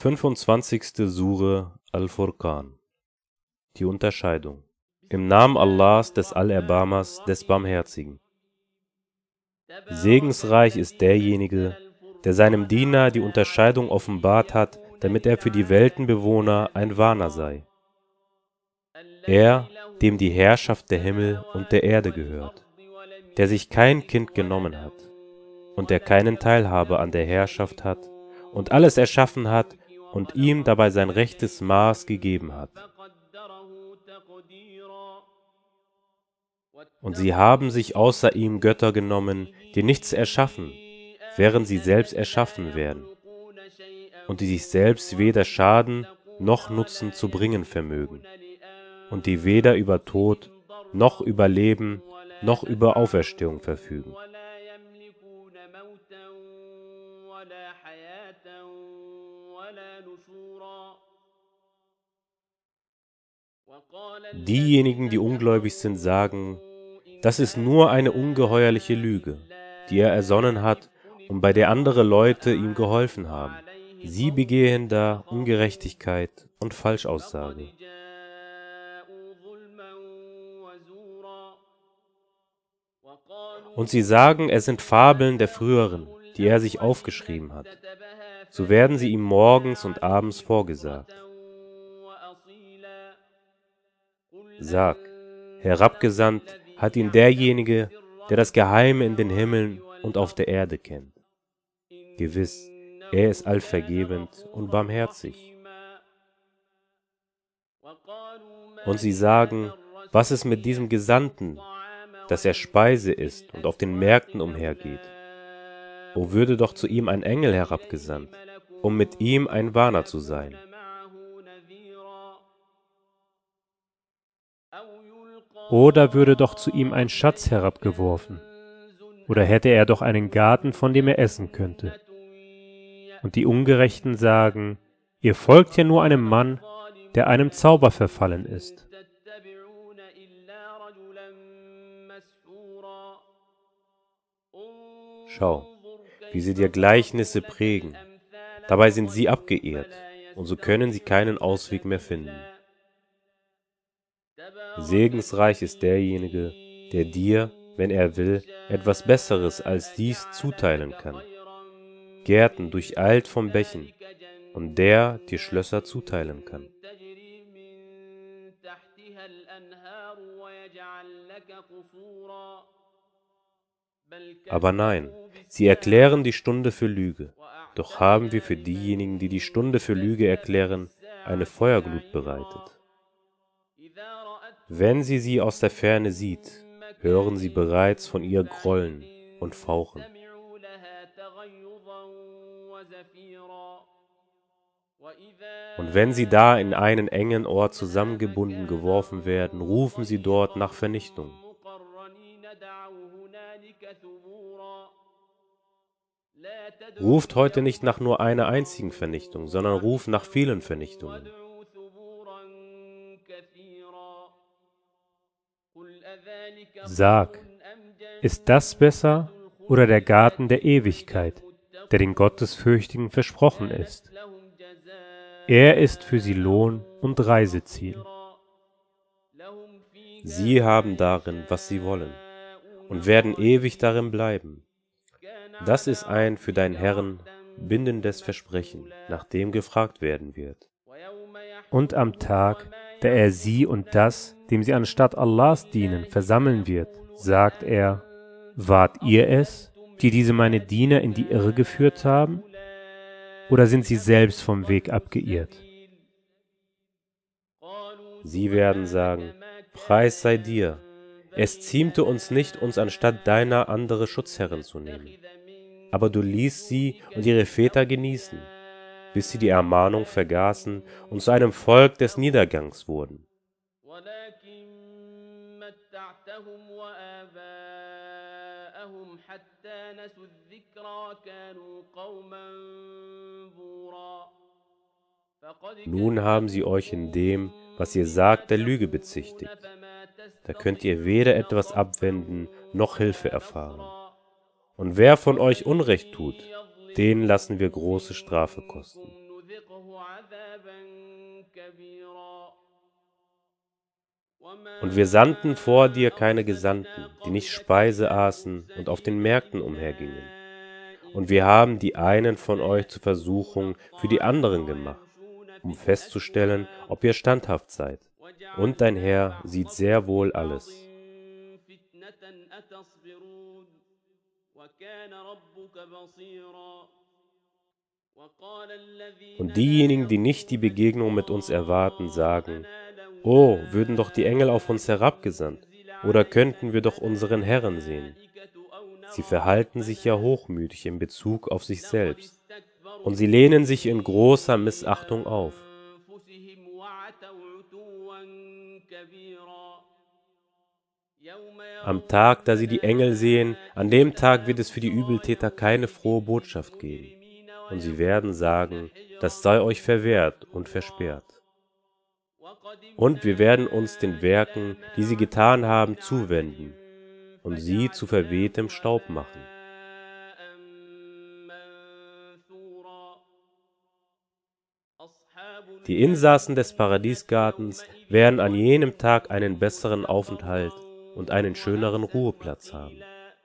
25. Sure Al-Furqan. Die Unterscheidung. Im Namen Allahs, des Allerbarmers, des Barmherzigen. Segensreich ist derjenige, der seinem Diener die Unterscheidung offenbart hat, damit er für die Weltenbewohner ein Warner sei. Er, dem die Herrschaft der Himmel und der Erde gehört, der sich kein Kind genommen hat und der keinen Teilhabe an der Herrschaft hat und alles erschaffen hat und ihm dabei sein rechtes Maß gegeben hat. Und sie haben sich außer ihm Götter genommen, die nichts erschaffen, während sie selbst erschaffen werden, und die sich selbst weder Schaden noch Nutzen zu bringen vermögen, und die weder über Tod noch über Leben noch über Auferstehung verfügen. Diejenigen, die ungläubig sind, sagen, das ist nur eine ungeheuerliche Lüge, die er ersonnen hat und bei der andere Leute ihm geholfen haben. Sie begehen da Ungerechtigkeit und Falschaussage. Und sie sagen, es sind Fabeln der Früheren, die er sich aufgeschrieben hat. So werden sie ihm morgens und abends vorgesagt. Sag, herabgesandt hat ihn derjenige, der das Geheime in den Himmeln und auf der Erde kennt. Gewiss, er ist allvergebend und barmherzig. Und sie sagen, was ist mit diesem Gesandten, dass er Speise isst und auf den Märkten umhergeht? O würde doch zu ihm ein Engel herabgesandt, um mit ihm ein Warner zu sein. Oder würde doch zu ihm ein Schatz herabgeworfen, oder hätte er doch einen Garten, von dem er essen könnte. Und die Ungerechten sagen, ihr folgt ja nur einem Mann, der einem Zauber verfallen ist. Schau, wie sie dir Gleichnisse prägen. Dabei sind sie abgeirrt, und so können sie keinen Ausweg mehr finden. Segensreich ist derjenige, der dir, wenn er will, etwas Besseres als dies zuteilen kann. Gärten durcheilt von Bächen, und der dir Schlösser zuteilen kann. Aber nein, sie erklären die Stunde für Lüge. Doch haben wir für diejenigen, die die Stunde für Lüge erklären, eine Feuerglut bereitet. Wenn sie aus der Ferne sieht, hören sie bereits von ihr grollen und fauchen. Und wenn sie da in einen engen Ort zusammengebunden geworfen werden, rufen sie dort nach Vernichtung. Ruft heute nicht nach nur einer einzigen Vernichtung, sondern ruft nach vielen Vernichtungen. Sag, ist das besser oder der Garten der Ewigkeit, der den Gottesfürchtigen versprochen ist? Er ist für sie Lohn und Reiseziel. Sie haben darin, was sie wollen, und werden ewig darin bleiben. Das ist ein für deinen Herrn bindendes Versprechen, nach dem gefragt werden wird. Und am Tag, da er sie und das, dem sie anstatt Allahs dienen, versammeln wird, sagt er, wart ihr es, die diese meine Diener in die Irre geführt haben? Oder sind sie selbst vom Weg abgeirrt? Sie werden sagen, Preis sei dir, es ziemte uns nicht, uns anstatt deiner andere Schutzherren zu nehmen. Aber du ließt sie und ihre Väter genießen, bis sie die Ermahnung vergaßen und zu einem Volk des Niedergangs wurden. Nun haben sie euch in dem, was ihr sagt, der Lüge bezichtigt. Da könnt ihr weder etwas abwenden noch Hilfe erfahren. Und wer von euch Unrecht tut, den lassen wir große Strafe kosten. Und wir sandten vor dir keine Gesandten, die nicht Speise aßen und auf den Märkten umhergingen. Und wir haben die einen von euch zur Versuchung für die anderen gemacht, um festzustellen, ob ihr standhaft seid. Und dein Herr sieht sehr wohl alles. Und diejenigen, die nicht die Begegnung mit uns erwarten, sagen: Oh, würden doch die Engel auf uns herabgesandt, oder könnten wir doch unseren Herrn sehen. Sie verhalten sich ja hochmütig in Bezug auf sich selbst, und sie lehnen sich in großer Missachtung auf. Am Tag, da sie die Engel sehen, an dem Tag wird es für die Übeltäter keine frohe Botschaft geben, und sie werden sagen: Das sei euch verwehrt und versperrt. Und wir werden uns den Werken, die sie getan haben, zuwenden und sie zu verwehtem Staub machen. Die Insassen des Paradiesgartens werden an jenem Tag einen besseren Aufenthalt und einen schöneren Ruheplatz haben.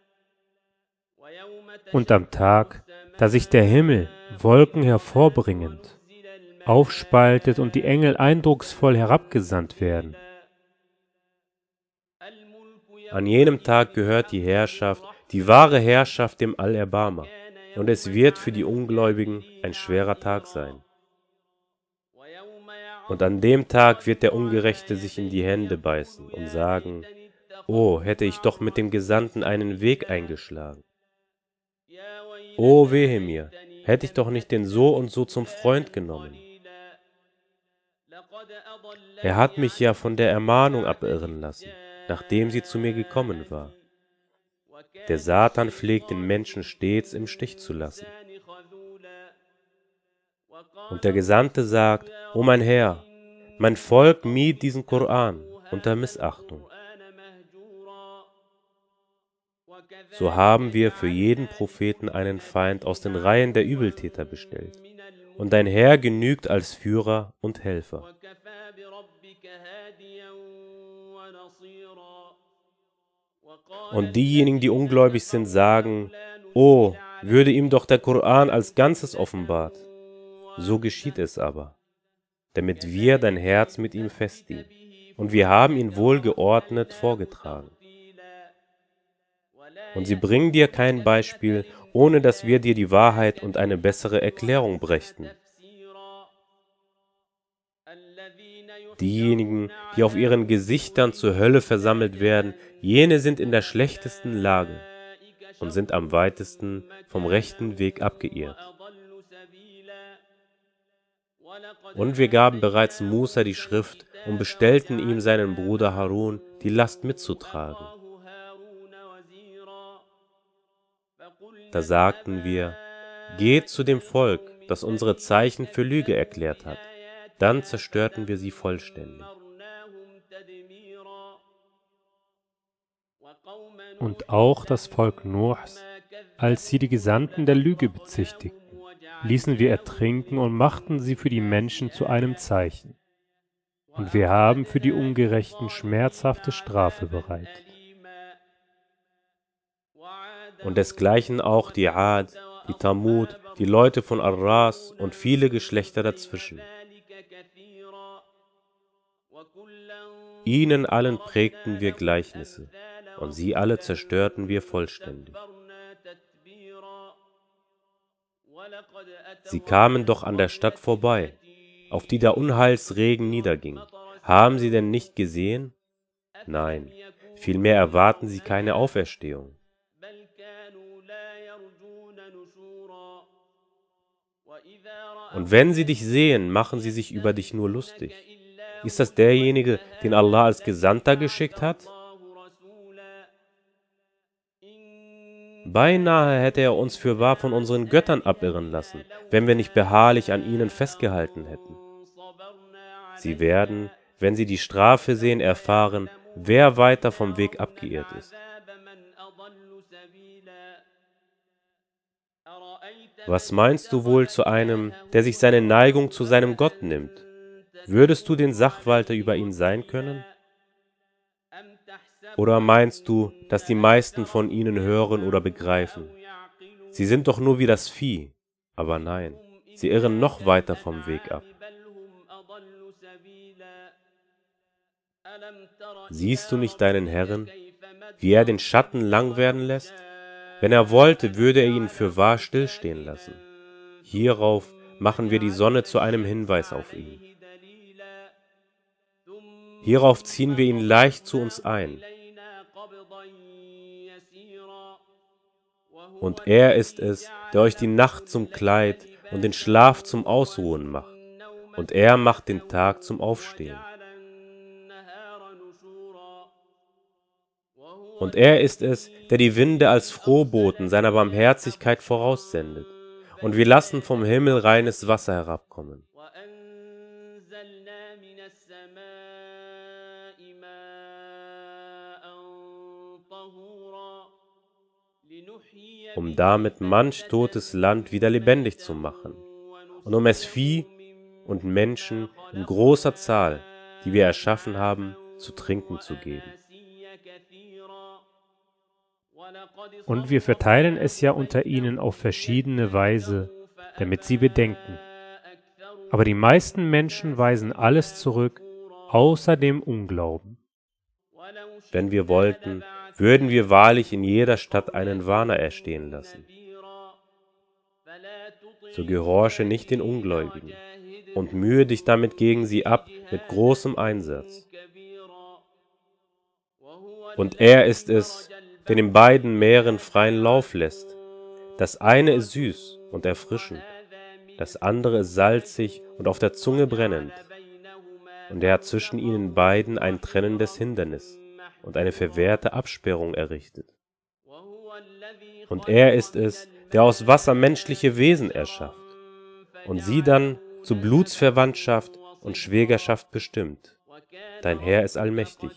Und am Tag, da sich der Himmel, Wolken hervorbringend, aufspaltet und die Engel eindrucksvoll herabgesandt werden. An jenem Tag gehört die Herrschaft, die wahre Herrschaft dem Allerbarmer, und es wird für die Ungläubigen ein schwerer Tag sein. Und an dem Tag wird der Ungerechte sich in die Hände beißen und sagen: Oh, hätte ich doch mit dem Gesandten einen Weg eingeschlagen. Oh, wehe mir, hätte ich doch nicht den so und so zum Freund genommen. Er hat mich ja von der Ermahnung abirren lassen, nachdem sie zu mir gekommen war. Der Satan pflegt den Menschen stets im Stich zu lassen. Und der Gesandte sagt: O mein Herr, mein Volk mied diesen Koran unter Missachtung. So haben wir für jeden Propheten einen Feind aus den Reihen der Übeltäter bestellt, und dein Herr genügt als Führer und Helfer. Und diejenigen, die ungläubig sind, sagen: Oh, würde ihm doch der Koran als Ganzes offenbart. So geschieht es aber, damit wir dein Herz mit ihm festigen, und wir haben ihn wohlgeordnet vorgetragen. Und sie bringen dir kein Beispiel, ohne dass wir dir die Wahrheit und eine bessere Erklärung brächten. Diejenigen, die auf ihren Gesichtern zur Hölle versammelt werden, jene sind in der schlechtesten Lage und sind am weitesten vom rechten Weg abgeirrt. Und wir gaben bereits Musa die Schrift und bestellten ihm seinen Bruder Harun, die Last mitzutragen. Da sagten wir: Geht zu dem Volk, das unsere Zeichen für Lüge erklärt hat. Dann zerstörten wir sie vollständig. Und auch das Volk Noachs, als sie die Gesandten der Lüge bezichtigten, ließen wir ertrinken und machten sie für die Menschen zu einem Zeichen. Und wir haben für die Ungerechten schmerzhafte Strafe bereitet. Und desgleichen auch die Ad, die Thamud, die Leute von Arras und viele Geschlechter dazwischen. Ihnen allen prägten wir Gleichnisse, und sie alle zerstörten wir vollständig. Sie kamen doch an der Stadt vorbei, auf die der Unheilsregen niederging. Haben sie denn nicht gesehen? Nein, vielmehr erwarten sie keine Auferstehung. Und wenn sie dich sehen, machen sie sich über dich nur lustig. Ist das derjenige, den Allah als Gesandter geschickt hat? Beinahe hätte er uns fürwahr von unseren Göttern abirren lassen, wenn wir nicht beharrlich an ihnen festgehalten hätten. Sie werden, wenn sie die Strafe sehen, erfahren, wer weiter vom Weg abgeirrt ist. Was meinst du wohl zu einem, der sich seine Neigung zu seinem Gott nimmt? Würdest du den Sachwalter über ihn sein können? Oder meinst du, dass die meisten von ihnen hören oder begreifen? Sie sind doch nur wie das Vieh. Aber nein, sie irren noch weiter vom Weg ab. Siehst du nicht deinen Herrn, wie er den Schatten lang werden lässt? Wenn er wollte, würde er ihn für wahr stillstehen lassen. Hierauf machen wir die Sonne zu einem Hinweis auf ihn. Hierauf ziehen wir ihn leicht zu uns ein. Und er ist es, der euch die Nacht zum Kleid und den Schlaf zum Ausruhen macht. Und er macht den Tag zum Aufstehen. Und er ist es, der die Winde als Frohboten seiner Barmherzigkeit voraussendet. Und wir lassen vom Himmel reines Wasser herabkommen. Um damit manch totes Land wieder lebendig zu machen und um es Vieh und Menschen in großer Zahl, die wir erschaffen haben, zu trinken zu geben. Und wir verteilen es ja unter ihnen auf verschiedene Weise, damit sie bedenken. Aber die meisten Menschen weisen alles zurück, außer dem Unglauben. Wenn wir wollten, würden wir wahrlich in jeder Stadt einen Warner erstehen lassen. So gehorche nicht den Ungläubigen und mühe dich damit gegen sie ab mit großem Einsatz. Und er ist es, der den beiden Meeren freien Lauf lässt. Das eine ist süß und erfrischend, das andere ist salzig und auf der Zunge brennend. Und er hat zwischen ihnen beiden ein trennendes Hindernis und eine verwehrte Absperrung errichtet. Und er ist es, der aus Wasser menschliche Wesen erschafft und sie dann zu Blutsverwandtschaft und Schwägerschaft bestimmt. Dein Herr ist allmächtig.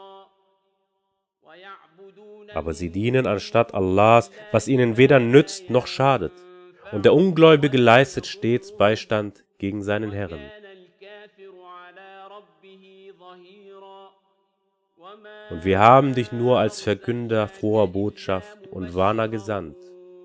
Aber sie dienen anstatt Allahs, was ihnen weder nützt noch schadet. Und der Ungläubige leistet stets Beistand gegen seinen Herrn. Und wir haben dich nur als Verkünder froher Botschaft und Warner gesandt.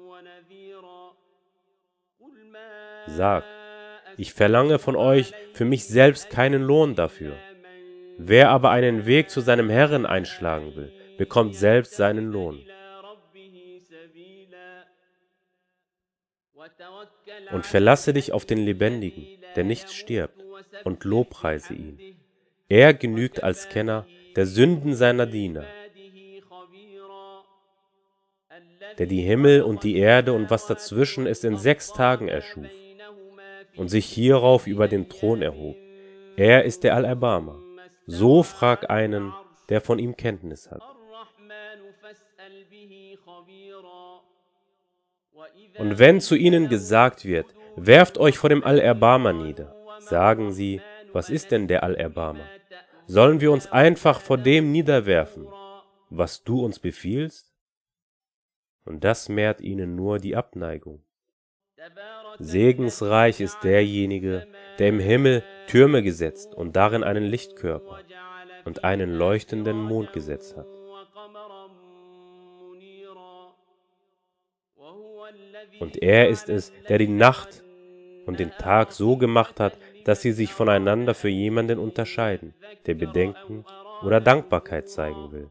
Sag, ich verlange von euch für mich selbst keinen Lohn dafür. Wer aber einen Weg zu seinem Herrn einschlagen will, bekommt selbst seinen Lohn. Und verlasse dich auf den Lebendigen, der nicht stirbt, und lobpreise ihn. Er genügt als Kenner der Sünden seiner Diener, der die Himmel und die Erde und was dazwischen ist in 6 Tagen erschuf und sich hierauf über den Thron erhob. Er ist der Allerbarmer. So frag einen, der von ihm Kenntnis hat. Und wenn zu ihnen gesagt wird, werft euch vor dem Allerbarmer nieder, sagen sie, was ist denn der Allerbarmer? Sollen wir uns einfach vor dem niederwerfen, was du uns befiehlst? Und das mehrt ihnen nur die Abneigung. Segensreich ist derjenige, der im Himmel Türme gesetzt und darin einen Lichtkörper und einen leuchtenden Mond gesetzt hat. Und er ist es, der die Nacht und den Tag so gemacht hat, dass sie sich voneinander für jemanden unterscheiden, der Bedenken oder Dankbarkeit zeigen will.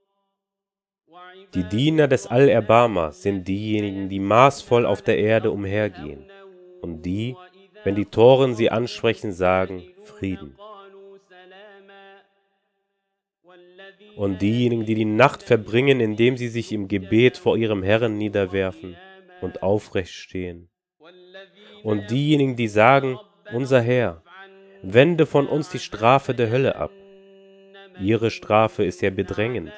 Die Diener des Allerbarmers sind diejenigen, die maßvoll auf der Erde umhergehen, und die, wenn die Toren sie ansprechen, sagen, Frieden. Und diejenigen, die die Nacht verbringen, indem sie sich im Gebet vor ihrem Herrn niederwerfen und aufrecht stehen. Und diejenigen, die sagen, unser Herr, wende von uns die Strafe der Hölle ab. Ihre Strafe ist ja bedrängend.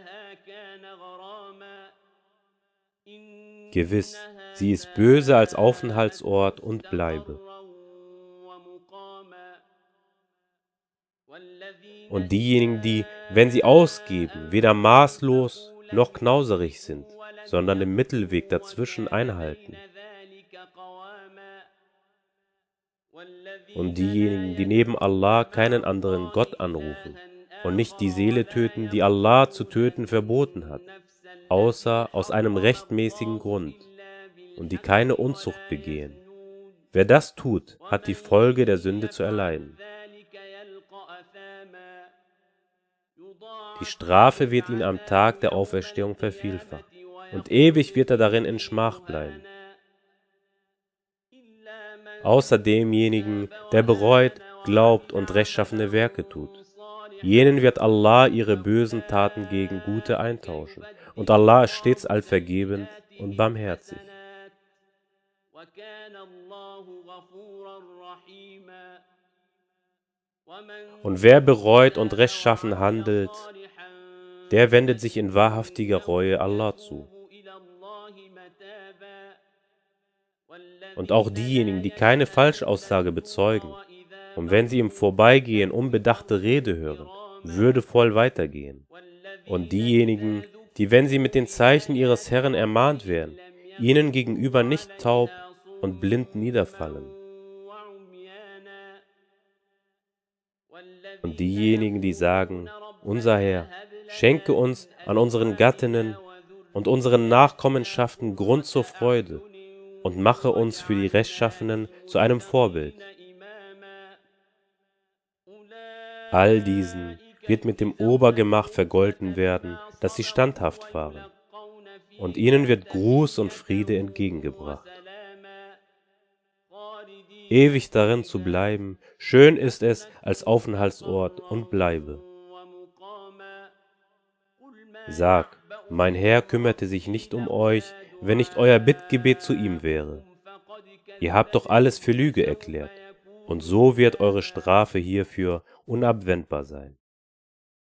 Gewiss, sie ist böse als Aufenthaltsort und Bleibe. Und diejenigen, die, wenn sie ausgeben, weder maßlos noch knauserig sind, sondern den Mittelweg dazwischen einhalten. und diejenigen, die neben Allah keinen anderen Gott anrufen und nicht die Seele töten, die Allah zu töten verboten hat, außer aus einem rechtmäßigen Grund, und die keine Unzucht begehen. Wer das tut, hat die Folge der Sünde zu erleiden. Die Strafe wird ihn am Tag der Auferstehung vervielfacht, und ewig wird er darin in Schmach bleiben. Außer demjenigen, der bereut, glaubt und rechtschaffene Werke tut. Jenen wird Allah ihre bösen Taten gegen gute eintauschen, und Allah ist stets allvergebend und barmherzig. Und wer bereut und rechtschaffen handelt, der wendet sich in wahrhaftiger Reue Allah zu. Und auch diejenigen, die keine Falschaussage bezeugen, und wenn sie im Vorbeigehen unbedachte Rede hören, würdevoll weitergehen. Und diejenigen, die, wenn sie mit den Zeichen ihres Herrn ermahnt werden, ihnen gegenüber nicht taub und blind niederfallen. Und diejenigen, die sagen, unser Herr, schenke uns an unseren Gattinnen und unseren Nachkommenschaften Grund zur Freude und mache uns für die Rechtschaffenen zu einem Vorbild. All diesen wird mit dem Obergemach vergolten werden, dass sie standhaft waren, und ihnen wird Gruß und Friede entgegengebracht. Ewig darin zu bleiben, schön ist es als Aufenthaltsort und Bleibe. Sag, mein Herr kümmerte sich nicht um euch, wenn nicht euer Bittgebet zu ihm wäre. Ihr habt doch alles für Lüge erklärt, und so wird eure Strafe hierfür unabwendbar sein.